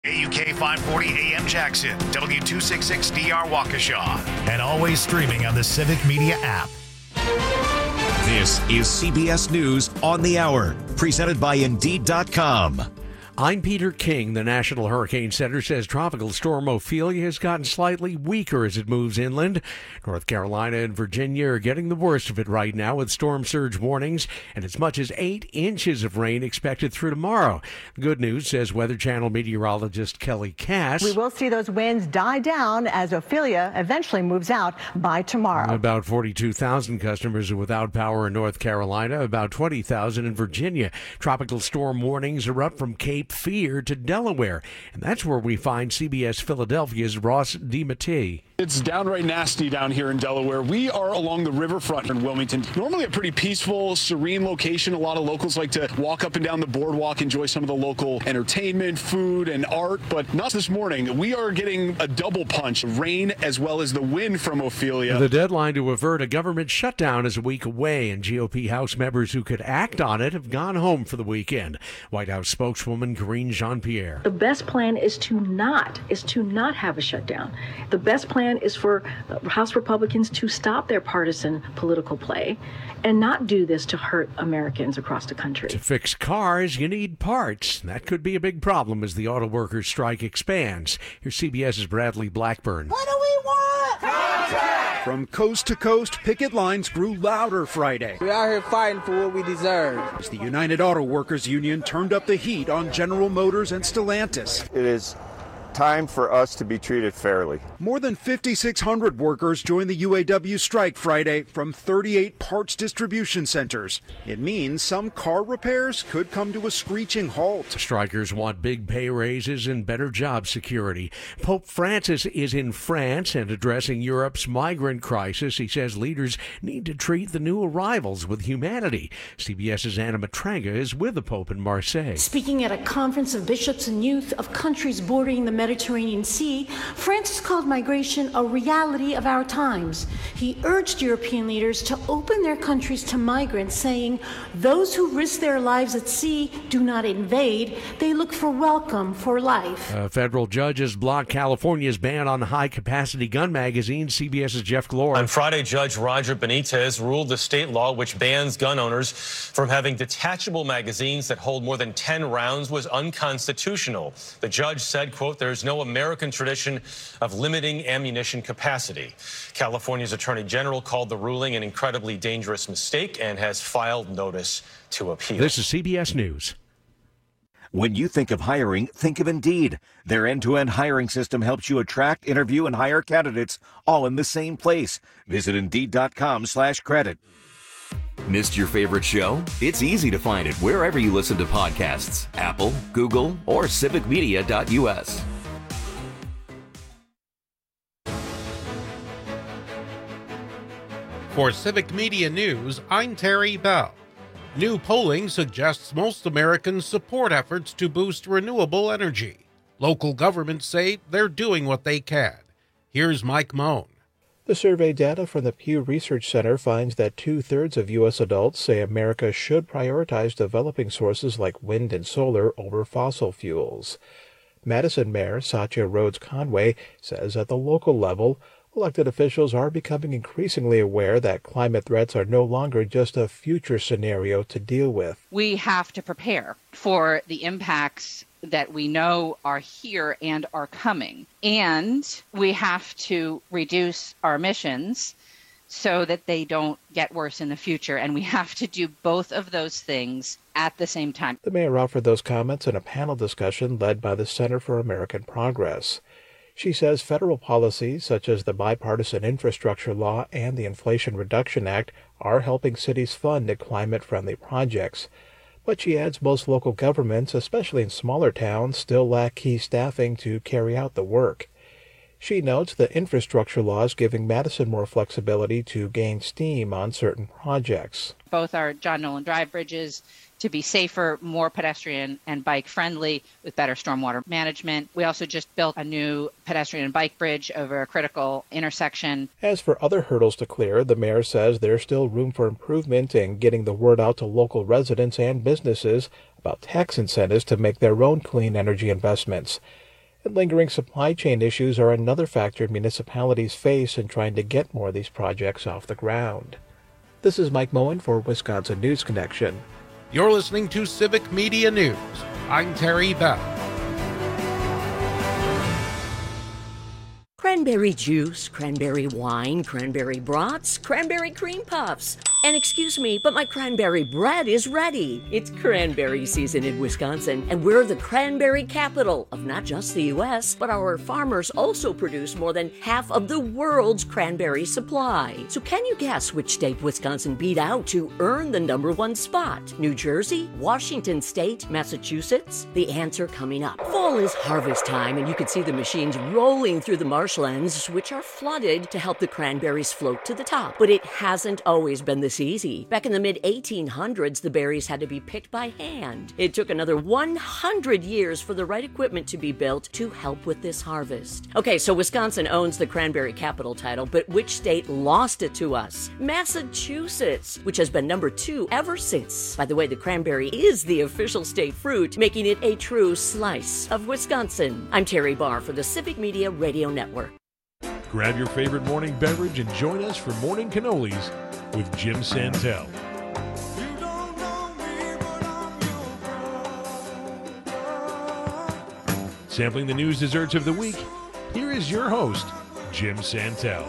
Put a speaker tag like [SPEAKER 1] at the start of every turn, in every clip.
[SPEAKER 1] AUK 540 AM Jackson, W266DR Waukesha, and always streaming on the Civic Media app. This is CBS News on the Hour, presented by Indeed.com.
[SPEAKER 2] I'm Peter King. The National Hurricane Center says Tropical Storm Ophelia has gotten slightly weaker as it moves inland. North Carolina and Virginia are getting the worst of it right now with storm surge warnings and as much as 8 inches of rain expected through tomorrow. The good news, says Weather Channel meteorologist Kelly Cass.
[SPEAKER 3] We will see those winds die down as Ophelia eventually moves out by tomorrow.
[SPEAKER 2] About 42,000 customers are without power in North Carolina, about 20,000 in Virginia. Tropical storm warnings are up from Cape Fear to Delaware, and that's where we find CBS Philadelphia's Ross DiMattei.
[SPEAKER 4] It's downright nasty down here in Delaware. We are along the riverfront in Wilmington. Normally a pretty peaceful, serene location. A lot of locals like to walk up and down the boardwalk, enjoy some of the local entertainment, food, and art, but not this morning. We are getting a double punch, rain as well as the wind from Ophelia.
[SPEAKER 2] The deadline to avert a government shutdown is a week away, and GOP House members who could act on it have gone home for the weekend. White House spokeswoman Karine Jean-Pierre.
[SPEAKER 5] The best plan is to not have a shutdown. The best plan is for House Republicans to stop their partisan political play and not do this to hurt Americans across the country.
[SPEAKER 2] To fix cars, you need parts. That could be a big problem as the auto workers' strike expands. Here's CBS's Bradley Blackburn.
[SPEAKER 6] What do we want? Contact! From coast to coast, picket lines grew louder Friday.
[SPEAKER 7] We're out here fighting for what we deserve.
[SPEAKER 6] As the United Auto Workers Union turned up the heat on General Motors and Stellantis.
[SPEAKER 8] It is time for us to be treated fairly.
[SPEAKER 6] More than 5,600 workers joined the UAW strike Friday from 38 parts distribution centers. It means some car repairs could come to a screeching halt.
[SPEAKER 2] Strikers want big pay raises and better job security. Pope Francis is in France and addressing Europe's migrant crisis. He says leaders need to treat the new arrivals with humanity. CBS's Anna Matranga is with the Pope in Marseille.
[SPEAKER 9] Speaking at a conference of bishops and youth of countries bordering the Mediterranean Sea, Francis called migration a reality of our times. He urged European leaders to open their countries to migrants, saying, "Those who risk their lives at sea do not invade. They look for welcome for life."
[SPEAKER 2] A federal judge has blocked California's ban on high-capacity gun magazines. CBS's Jeff Glor.
[SPEAKER 10] On Friday, Judge Roger Benitez ruled the state law which bans gun owners from having detachable magazines that hold more than 10 rounds was unconstitutional. The judge said, quote, "There's no American tradition of limiting ammunition capacity." California's Attorney General called the ruling an incredibly dangerous mistake and has filed notice to appeal.
[SPEAKER 2] This is CBS News.
[SPEAKER 1] When you think of hiring, think of Indeed. Their end-to-end hiring system helps you attract, interview, and hire candidates all in the same place. Visit Indeed.com/credit.
[SPEAKER 11] Missed your favorite show? It's easy to find it wherever you listen to podcasts. Apple, Google, or civicmedia.us.
[SPEAKER 12] For Civic Media News, I'm Terry Bell. New polling suggests most Americans support efforts to boost renewable energy. Local governments say they're doing what they can. Here's Mike Moan.
[SPEAKER 13] The survey data from the Pew Research Center finds that 2/3 of U.S. adults say America should prioritize developing sources like wind and solar over fossil fuels. Madison Mayor Satya Rhodes Conway says at the local level, elected officials are becoming increasingly aware that climate threats are no longer just a future scenario to deal with.
[SPEAKER 14] We have to prepare for the impacts that we know are here and are coming. And we have to reduce our emissions so that they don't get worse in the future. And we have to do both of those things at the same time.
[SPEAKER 13] The mayor offered those comments in a panel discussion led by the Center for American Progress. She says federal policies such as the Bipartisan Infrastructure Law and the Inflation Reduction Act are helping cities fund climate-friendly projects. But she adds most local governments, especially in smaller towns, still lack key staffing to carry out the work. She notes the infrastructure law is giving Madison more flexibility to gain steam on certain projects.
[SPEAKER 14] Both our John Nolan Drive bridges to be safer, more pedestrian and bike friendly with better stormwater management. We also just built a new pedestrian and bike bridge over a critical intersection.
[SPEAKER 13] As for other hurdles to clear, the mayor says there's still room for improvement in getting the word out to local residents and businesses about tax incentives to make their own clean energy investments. And lingering supply chain issues are another factor municipalities face in trying to get more of these projects off the ground. This is Mike Moen for Wisconsin News Connection.
[SPEAKER 12] You're listening to Civic Media News. I'm Terry Bell.
[SPEAKER 15] Cranberry juice, cranberry wine, cranberry brats, cranberry cream puffs. And excuse me, but my cranberry bread is ready. It's cranberry season in Wisconsin, and we're the cranberry capital of not just the U.S., but our farmers also produce more than half of the world's cranberry supply. So can you guess which state Wisconsin beat out to earn the #1 spot? New Jersey, Washington State, Massachusetts? The answer coming up. Fall is harvest time, and you can see the machines rolling through the marshlands, which are flooded to help the cranberries float to the top. But it hasn't always been this easy. Back in the mid-1800s, the berries had to be picked by hand. It took another 100 years for the right equipment to be built to help with this harvest. Okay, so Wisconsin owns the cranberry capital title, but which state lost it to us? Massachusetts, which has been #2 ever since. By the way, the cranberry is the official state fruit, making it a true slice of Wisconsin. I'm Terry Barr for the Civic Media Radio Network.
[SPEAKER 16] Grab your favorite morning beverage and join us for Morning Cannolis with Jim Santel. Sampling the news desserts of the week, here is your host, Jim Santel.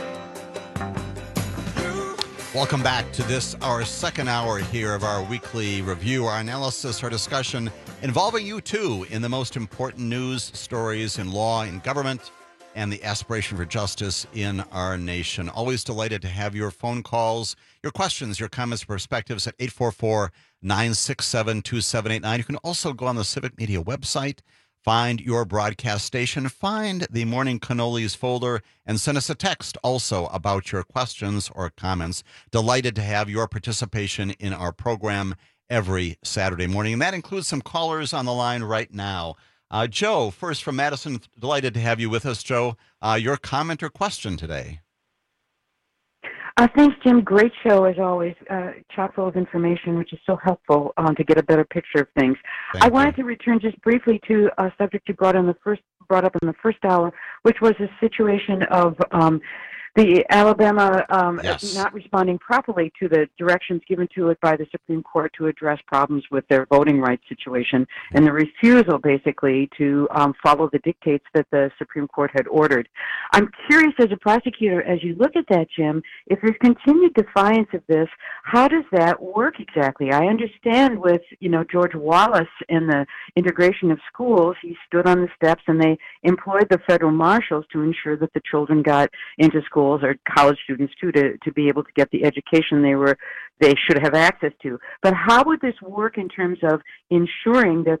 [SPEAKER 17] Welcome back to this, our second hour here of our weekly review, our analysis, our discussion involving you too in the most important news stories in law, in government, and the aspiration for justice in our nation. Always delighted to have your phone calls, your questions, your comments, perspectives at 844-967-2789. You can also go on the Civic Media website, find your broadcast station, find the Morning Cannolis folder, and send us a text also about your questions or comments. Delighted to have your participation in our program every Saturday morning. And that includes some callers on the line right now. Joe, first from Madison, delighted to have you with us, Joe. Your comment or question today?
[SPEAKER 18] Thanks, Jim. Great show, as always. Chock full of information, which is so helpful to get a better picture of things. I wanted to return just briefly to a subject you brought up in the first hour, which was the situation of the Alabama not responding properly to the directions given to it by the Supreme Court to address problems with their voting rights situation, and the refusal, basically, to follow the dictates that the Supreme Court had ordered. I'm curious, as a prosecutor, as you look at that, Jim, if there's continued defiance of this, how does that work exactly? I understand with, George Wallace and the integration of schools, he stood on the steps and they employed the federal marshals to ensure that the children got into schools, or college students too, to be able to get the education they should have access to. But how would this work in terms of ensuring that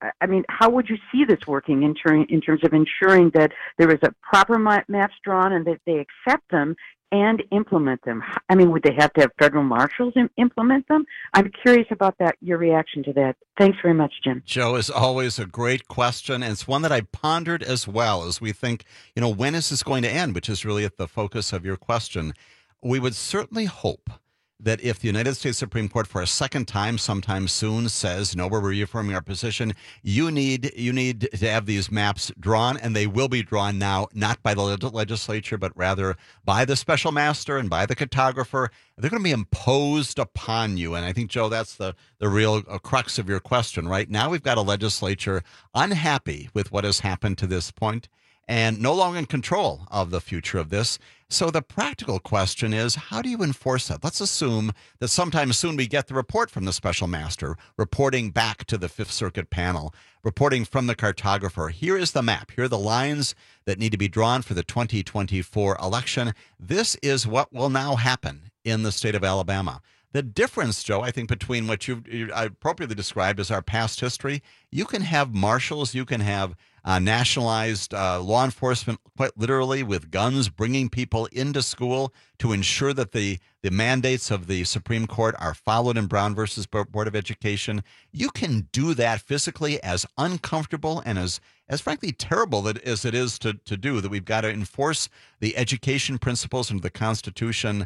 [SPEAKER 18] how would you see this working in terms of ensuring that there is a proper maps drawn and that they accept them and implement them? Would they have to have federal marshals implement them? I'm curious about that, your reaction to that. Thanks very much, Jim.
[SPEAKER 17] Joe, is always a great question, and it's one that I pondered as well as we think, when is this going to end, which is really at the focus of your question. We would certainly hope that if the United States Supreme Court for a second time sometime soon says, we're reaffirming our position, you need to have these maps drawn, and they will be drawn now, not by the legislature, but rather by the special master and by the cartographer. They're going to be imposed upon you. And I think, Joe, that's the real crux of your question, right? Now we've got a legislature unhappy with what has happened to this point and no longer in control of the future of this. So the practical question is, how do you enforce that? Let's assume that sometime soon we get the report from the special master, reporting back to the Fifth Circuit panel, reporting from the cartographer. Here is the map. Here are the lines that need to be drawn for the 2024 election. This is what will now happen in the state of Alabama. The difference, Joe, I think, between what you appropriately described as our past history, you can have marshals, you can have nationalized law enforcement, quite literally, with guns, bringing people into school to ensure that the mandates of the Supreme Court are followed in Brown versus Board of Education. You can do that physically, as uncomfortable and as frankly terrible as it is to do, that we've got to enforce the education principles under the Constitution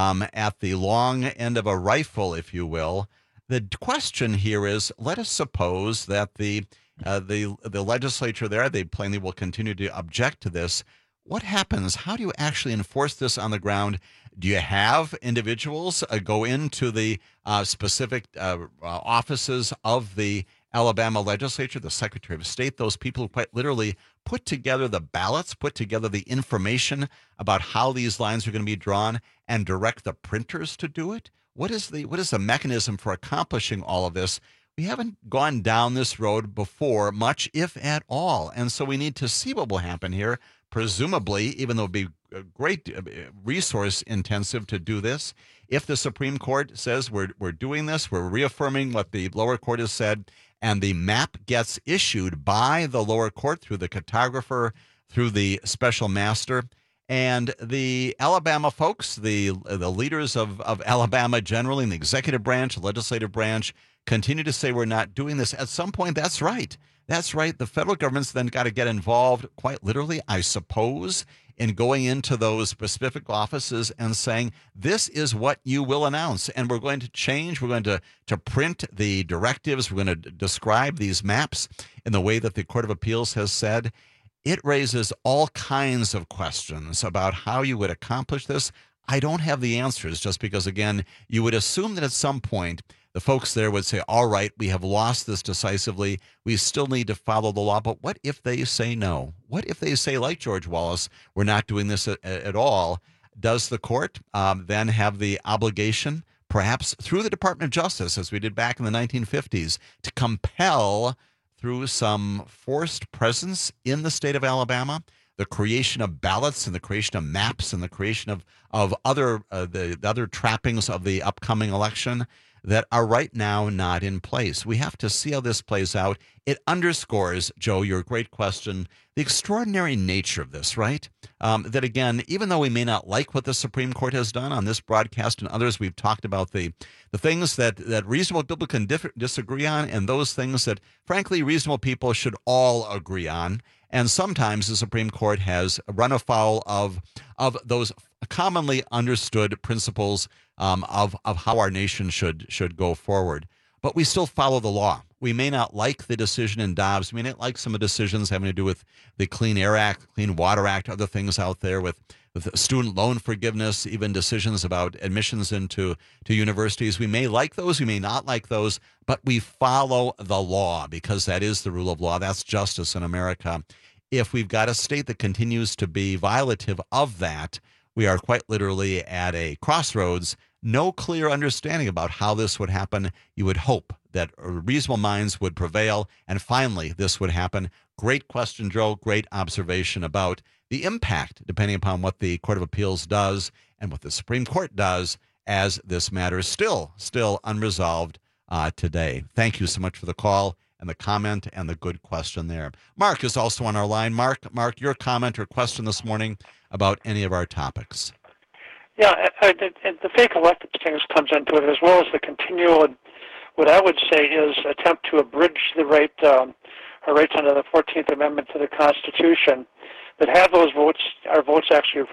[SPEAKER 17] at the long end of a rifle, if you will. The question here is, let us suppose that the The legislature there, they plainly will continue to object to this. What happens? How do you actually enforce this on the ground? Do you have individuals go into the specific offices of the Alabama legislature, the Secretary of State, those people who quite literally put together the ballots, put together the information about how these lines are going to be drawn, and direct the printers to do it? What is the mechanism for accomplishing all of this? We haven't gone down this road before, much if at all, and so we need to see what will happen here. Presumably, even though it would be a great resource intensive to do this, if the Supreme Court says we're doing this, we're reaffirming what the lower court has said, and the map gets issued by the lower court through the cartographer, through the special master, and the Alabama folks, the leaders of Alabama generally, in the executive branch, legislative branch, continue to say we're not doing this. At some point, that's right. That's right. The federal government's then got to get involved, quite literally, I suppose, in going into those specific offices and saying, this is what you will announce. And we're going to change. We're going to print the directives. We're going to describe these maps in the way that the Court of Appeals has said. It raises all kinds of questions about how you would accomplish this. I don't have the answers, just because, again, you would assume that at some point the folks there would say, all right, we have lost this decisively. We still need to follow the law. But what if they say no? What if they say, like George Wallace, we're not doing this at all? Does the court then have the obligation, perhaps through the Department of Justice, as we did back in the 1950s, to compel, through some forced presence in the state of Alabama, the creation of ballots and the creation of maps and the creation of other the other trappings of the upcoming election that are right now not in place? We have to see how this plays out. It underscores, Joe, your great question, the extraordinary nature of this, right? That, again, even though we may not like what the Supreme Court has done on this broadcast and others, we've talked about the things that reasonable people can disagree on, and those things that, frankly, reasonable people should all agree on. And sometimes the Supreme Court has run afoul of those commonly understood principles of how our nation should go forward. But we still follow the law. We may not like the decision in Dobbs. We may not like some of the decisions having to do with the Clean Air Act, Clean Water Act, other things out there with student loan forgiveness, even decisions about admissions into universities. We may like those. We may not like those. But we follow the law because that is the rule of law. That's justice in America. If we've got a state that continues to be violative of that, we are quite literally at a crossroads. No clear understanding about how this would happen. You would hope that reasonable minds would prevail, and finally this would happen. Great question, Joe. Great observation about the impact, depending upon what the Court of Appeals does and what the Supreme Court does, as this matter is still unresolved today. Thank you so much for the call and the comment and the good question there. Mark is also on our line. Mark, your comment or question this morning about any of our topics.
[SPEAKER 19] Yeah, the fake elected things comes into it, as well as the continual, what I would say is attempt to abridge the right, our rights under the 14th Amendment to the Constitution, that have those votes, our votes actually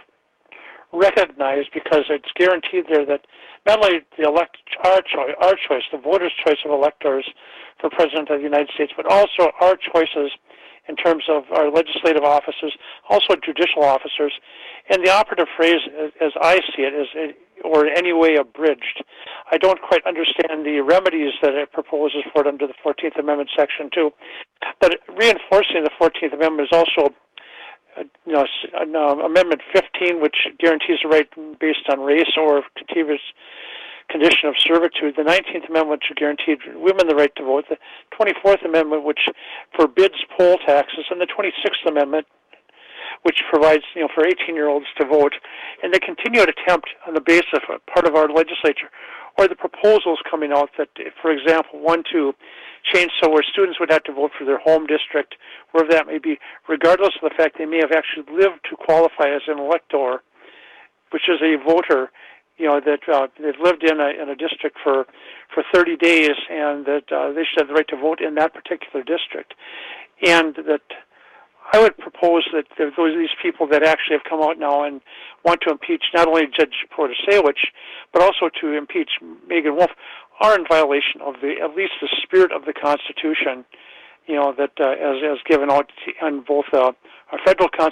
[SPEAKER 19] recognized, because it's guaranteed there that not only our choice, the voters' choice of electors for President of the United States, but also our choices in terms of our legislative officers, also judicial officers. And the operative phrase, as I see it, is or in any way abridged. I don't quite understand the remedies that it proposes for it under the 14th Amendment, Section 2. But reinforcing the 14th Amendment is also Amendment 15, which guarantees the right based on race or contiguous condition of servitude. The 19th Amendment, which guaranteed women the right to vote. The 24th Amendment, which forbids poll taxes. And the 26th Amendment, which provides, for 18-year-olds to vote. And the continued attempt on the basis of part of our legislature, or the proposals coming out that, for example, one to change so where students would have to vote for their home district, wherever that may be, regardless of the fact they may have actually lived to qualify as an elector, which is a voter, that they've lived in a district for 30 days, and that they should have the right to vote in that particular district. And that I would propose that these people that actually have come out now and want to impeach not only Judge Protasewicz, but also to impeach Megan Wolf, are in violation of at least the spirit of the Constitution, that as given out on both our federal